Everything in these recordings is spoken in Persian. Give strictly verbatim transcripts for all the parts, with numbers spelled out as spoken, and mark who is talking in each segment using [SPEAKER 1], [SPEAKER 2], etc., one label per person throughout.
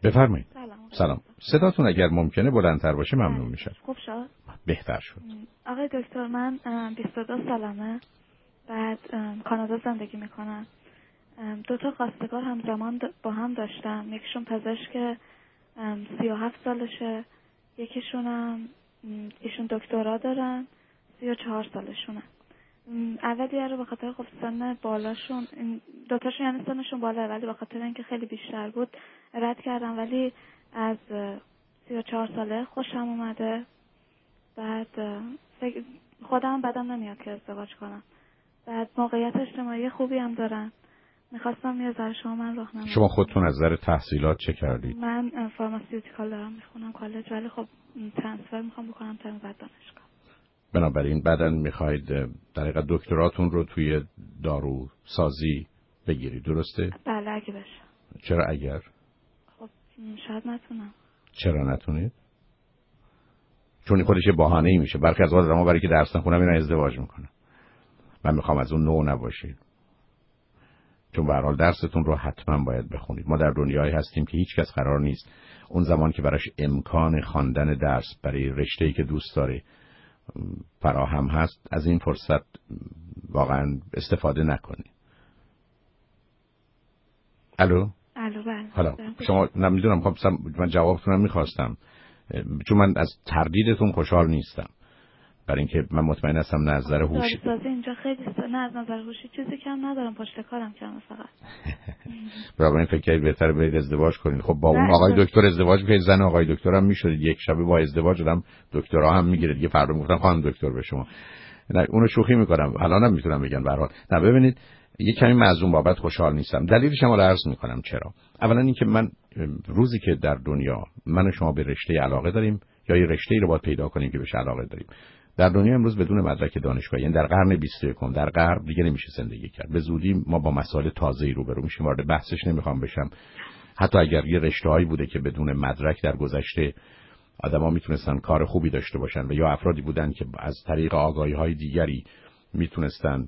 [SPEAKER 1] بفرمایید.
[SPEAKER 2] سلام.
[SPEAKER 1] سلام. صداتون اگر ممکنه بلندتر باشه ممنون میشم.
[SPEAKER 2] خوب شد؟
[SPEAKER 1] بهتر شد.
[SPEAKER 2] آقای دکتر، من بیست و دو سالمه. بعد کانادا زندگی میکنم. دو تا خواستگار همزمان با هم داشتم. یکیشون پزشک سی و هفت سالشه، یکیشونم ایشون دکترا دارن، سی و چهار سالشونه. اولیه رو به خاطر خب سن بالاشون، دوتاشون یعنی سنشون بالا، ولی به خاطر اینکه خیلی بیشتر بود رد کردم. ولی از سی و چهار ساله خوشم اومده. بعد خودم بدم نمیاد که ازدواج کنم. بعد موقعیت اجتماعی خوبی هم دارن. میخواستم یه ذره شما من راهنمایی.
[SPEAKER 1] شما خودتون از نظر تحصیلات چه کردید؟
[SPEAKER 2] من فارماسیوتیکال دارم میخونم کالج، ولی خب ترانسفر میخوام بکنم تا بعد دانشگاه.
[SPEAKER 1] بنابراین بعداً میخواید در حقیقت دکتراتون رو توی دارو سازی بگیرید، درسته؟
[SPEAKER 2] بله اگه بشه.
[SPEAKER 1] چرا اگر؟
[SPEAKER 2] خب شاید نتونم.
[SPEAKER 1] چرا نتونید؟ چون این خودش بهانه‌ای میشه. برخی از آدم‌ها برای که درس نخونن میرن ازدواج میکنن. من میخوام از اون نوع نباشید. چون به هر حال درستون رو حتما باید بخونید. ما در دنیایی هستیم که هیچ کس قرار نیست اون زمان که براش امکان خواندن درس برای رشته‌ای که دوست داره فراهم هست از این فرصت واقعا استفاده نکنی. الو؟
[SPEAKER 2] الو بله.
[SPEAKER 1] حالا شما نمیدونم، خب من جوابتونم میخواستم، چون من از تردیدتون خوشحال نیستم، برای اینکه من مطمئن هستم نظر هوشی
[SPEAKER 2] داروسازی اینجا خیلی نه از نظر هوشی چیزی کم ندارم، پشت کارم کمه فقط.
[SPEAKER 1] برای این فکر کنید بهتره برید ازدواج کنید. خب با اون آقای دکتر ازدواج کنید، زن آقای دکتر هم میشدید، یک شبه با ازدواج آدم دکترا هم میگیره دیگه. فردا میگفتن خانم دکتر به شما. نه اونو شوخی میکنم، الانم میتونم بگم به هر حال. نه ببینید یه کمی معزوم بابت خوشحال نیستم. دلیلش هم رو عرض میکنم چرا. اولا اینکه من روزی که در دنیا من و شما به رشته علاقه داریم یا یه رشته‌ای رو باید پیدا کنیم که بهش علاقه داریم، در دنیا امروز بدون مدرک دانشگاهی، یعنی در قرن بیست و یکم در غرب دیگه نمیشه زندگی کرد. به زودی ما با مسائل تازه‌ای روبرو میشیم. وارد بحثش نمیخوام بشم. حتی اگر یه رشته‌هایی بوده که بدون مدرک در گذشته آدما میتونستن کار خوبی داشته باشن و یا افرادی بودن که از طریق آگاهی‌های دیگری میتونستن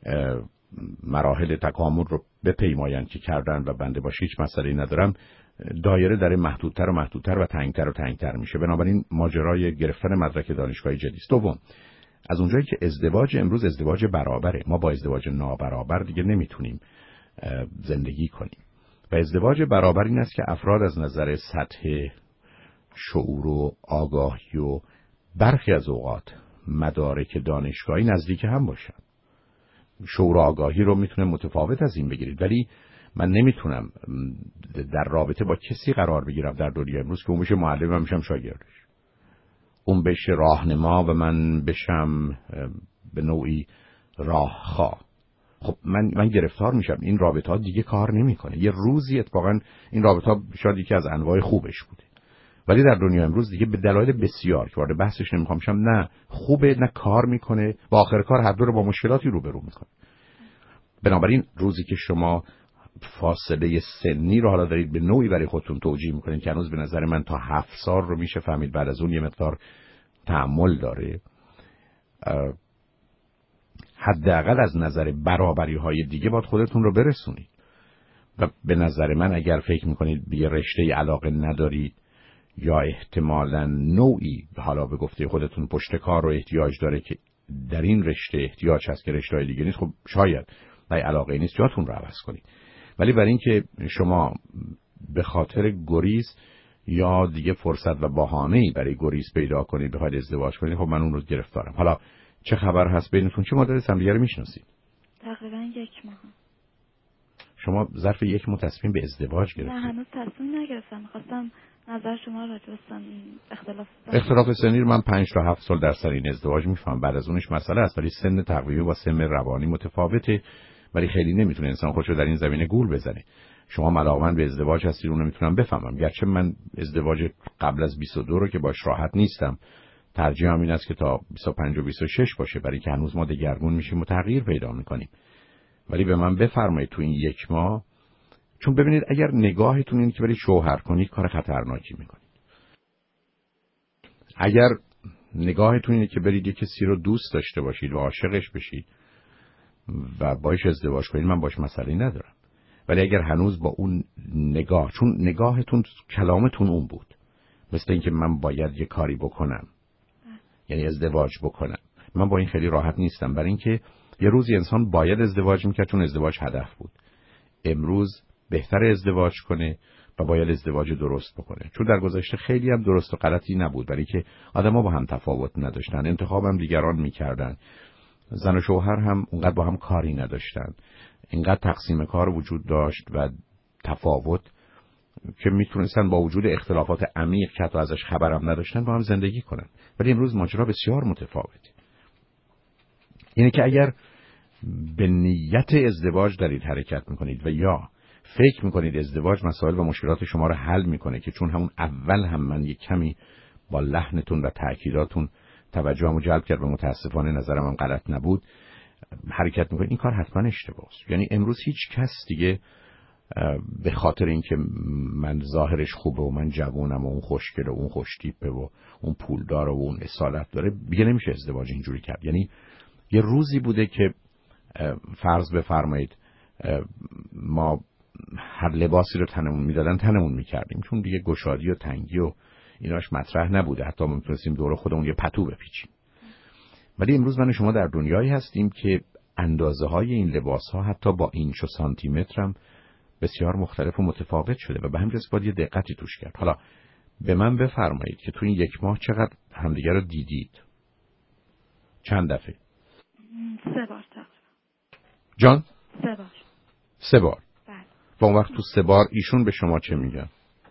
[SPEAKER 1] مراحل تکامل رو بپیمایند که کردن و بنده باشه هیچ مسئله‌ای ندارم، دایره در محدودتر و محدودتر و تنگتر و تنگتر میشه. بنابراین ماجرای گرفتن مدرک دانشگاهی جدی است. دوم، از اونجایی که ازدواج امروز ازدواج برابره، ما با ازدواج نابرابر دیگه نمیتونیم زندگی کنیم. و ازدواج برابر این است که افراد از نظر سطح شعور و آگاهی و برخی از اوقات مدارک دانشگاهی نزدیک هم باشن. شعور و آگاهی رو میتونه متفاوت از این بگیرید، ولی من نمیتونم در رابطه با کسی قرار بگیرم در دنیا امروز که اون بشه معلم و میشم شاگردش، اون بشه راهنما و من بشم به نوعی راهخواه. خب من من گرفتار میشم. این رابطه ها دیگه کار نمیکنه. یه روزی اتفاقا این رابطه ها شاید یکی از انواع خوبش بوده، ولی در دنیا امروز دیگه به دلایل بسیار که وارد بحثش نمیخوام شم، نه خوبه نه کار میکنه و آخر کار هر دو رو با مشکلاتی روبرو میکنه. بنابراین روزی که شما فاصله سنی رو حالا دارید به نوعی برای خودتون توجیه میکنید که هنوز به نظر من تا هفت سال رو میشه فهمید بعد از اون یه مقدار تأمل داره، حداقل از نظر برابری های دیگه باید خودتون رو برسونید. و به نظر من اگر فکر میکنید به یه رشته علاقه ندارید یا احتمالاً نوعی حالا به گفته خودتون پشت کار رو احتیاج داره که در این رشته احتیاج هست که رشته های دیگه نیست، خب شاید برای علاقه نیست جاتون رو عوض کنید. ولی برای اینکه شما به خاطر گریز یا دیگه فرصت و بهانه‌ای برای گریز پیدا کنید بخواید ازدواج کنید، خب من اون رو گرفتارم. حالا چه خبر هست بینتون؟ چه مدت هم دیگه رو میشناسید؟
[SPEAKER 2] تقریبا یک ماه.
[SPEAKER 1] شما ظرف یک ماه تصمیم به ازدواج گرفتید؟
[SPEAKER 2] نه هنوز تصمیم نگرفتم. می‌خواستم نظر شما راجع به سن اختلاف
[SPEAKER 1] سن اختلاف سنی رو من پنج تا هفت سال در سر این ازدواج میفهم. بعد از اونش مسئله است، ولی سن تقویمی با سن روانی متفاوته، ولی خیلی نمیتونه انسان خودشو در این زمینه گول بزنه. شما علاقه‌مند به ازدواج هستید، اون رو میتونم بفهمم، گرچه من ازدواج قبل از بیست و دو رو که باش راحت نیستم، ترجیحم این است که تا بیست و پنج و بیست و شش باشه، برای که هنوز ما دگرگون میشیم و تغییر پیدا میکنیم. ولی به من بفرمایید تو این یک ماه، چون ببینید اگر نگاهتون اینه که برید شوهر کنید کار خطرناکی میکنید. اگر نگاهتون اینه که برید یک کسی رو دوست داشته باشید و عاشقش بشید و باش ازدواج کنید، من باش مسئله ندارم. ولی اگر هنوز با اون نگاه، چون نگاهتون کلامتون اون بود، مثل اینکه من باید یه کاری بکنم، یعنی ازدواج بکنم، من با این خیلی راحت نیستم، برای اینکه یه روزی انسان باید ازدواج میکرد چون ازدواج هدف بود. امروز بهتر ازدواج کنه و باید ازدواج درست بکنه، چون در گذشته خیلی هم درست و غلطی نبود، برای که آدم‌ها با هم تفاوت نداشتن، انتخاب هم دیگران میکردن، زن و شوهر هم اونقدر با هم کاری نداشتن، اینقدر تقسیم کار وجود داشت و تفاوت که میتونستن با وجود اختلافات عمیق که حتی ازش خبرم نداشتن با هم زندگی کنن. ولی امروز ماجرا بسیار متفاوته. اینه که اگر به نیت ازدواج دارید حرکت میکنید و یا فکر میکنید ازدواج مسائل و مشکلات شما رو حل میکنه، که چون همون اول هم من یک کمی با لحنتون و تأکیداتون توجهمو جلب کرد و متاسفانه نظرم هم غلط نبود، حرکت میکنید، این کار حتما اشتباهه. یعنی امروز هیچ کس دیگه به خاطر اینکه من ظاهرش خوبه و من جوونم و اون خوشگله و اون خوشتیپه و اون پولدار و اون اصالت داره دیگه نمیشه ازدواج اینجوری کرد. یعنی یه روزی بوده که فرض بفرمایید ما هر لباسی رو تنمون میدادن تنمون میکردیم، چون دیگه گشادی و تنگی و ایناش مطرح نبوده، حتی ما میتونستیم دور خودمون یه پتو بپیچیم. ولی امروز من و شما در دنیایی هستیم که اندازه های این لباس ها حتی با اینچ و سانتی متر هم بسیار مختلف و متفاوت شده و به همین جهت باید یه دقتی توش کرد. حالا به من بفرمایید که تو این یک ماه چقدر همدیگه رو دیدید؟ چند دفعه؟
[SPEAKER 2] سه بار تقریبا.
[SPEAKER 1] جان؟
[SPEAKER 2] سه بار.
[SPEAKER 1] سه بار.
[SPEAKER 2] بله.
[SPEAKER 1] و اون وقت تو سه بار ایشون به شما چه میگن؟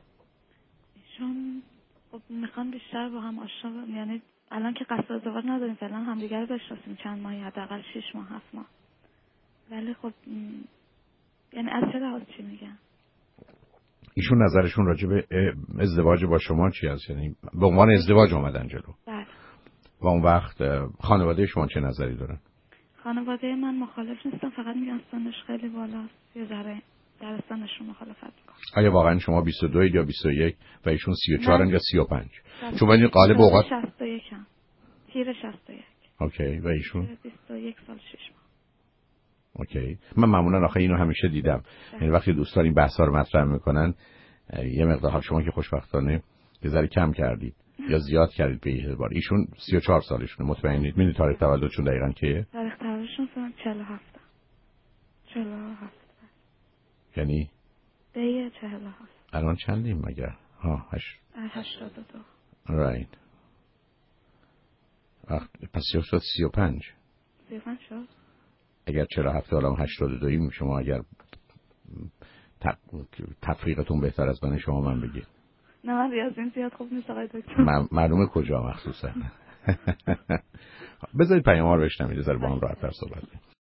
[SPEAKER 2] ایشون خب میخوان بیشتر با هم آشنا، یعنی الان که قصد ازدواج نداریم، فعلا همدیگه رو بشناسیم چند ماهی، حداقل شش ماه هفت ماه. ولی خب یعنی از چه لحاظ چی میگن؟
[SPEAKER 1] ایشون نظرشون راجع به ازدواج با شما چی هست؟ یعنی به عنوان ازدواج اومدن جلو.
[SPEAKER 2] بله.
[SPEAKER 1] و اون وقت خانواده شما چه نظری دارن؟
[SPEAKER 2] خانواده من مخالف نیستن، فقط میگن سنش خیلی بالاست، یه ذره در سنشون مخالفت میکنن.
[SPEAKER 1] آیا واقعا شما بیست و دو یا بیست و یک و ایشون سی و چهار یا سی و پنج؟
[SPEAKER 2] من
[SPEAKER 1] چون این قالب اوقات
[SPEAKER 2] شصت و یک هم. تیر شصت و یک.
[SPEAKER 1] اوکی. و ایشون
[SPEAKER 2] بیست و یک سال شش ماه.
[SPEAKER 1] اوکی. من معمولا آخه اینو همیشه دیدم، یعنی وقتی دوستان این بحثا رو مطرح میکنن یه مقدار، شما که خوشبختانه یه ذره کم کردید یا زیاد کردید به این اعتبار، ایشون سی و چهار سالشونه، مطمئنید؟ میدونید تاریخ تولدشون دقیقاً کیه؟
[SPEAKER 2] تاریخ تولدشون سال چهل و هفت. چهل و هفت.
[SPEAKER 1] یعنی
[SPEAKER 2] دی چهل و هفت.
[SPEAKER 1] الان چندیم مگر؟ ها هشت
[SPEAKER 2] هشتاد و دو.
[SPEAKER 1] رایت. پس شد سی و پنج.
[SPEAKER 2] سی و پنج شد.
[SPEAKER 1] اگر چهل و هفت الان هشتاد و دو، شما اگر تفریقتون بهتر از من شما من بگید.
[SPEAKER 2] نه من ریاضیم زیاد خوب نیست آقای دکتر.
[SPEAKER 1] معلومه کجا مخصوصا. بذارید پیام ها رو بشنوید، بذارید با هم راحت تر صحبت کنیم.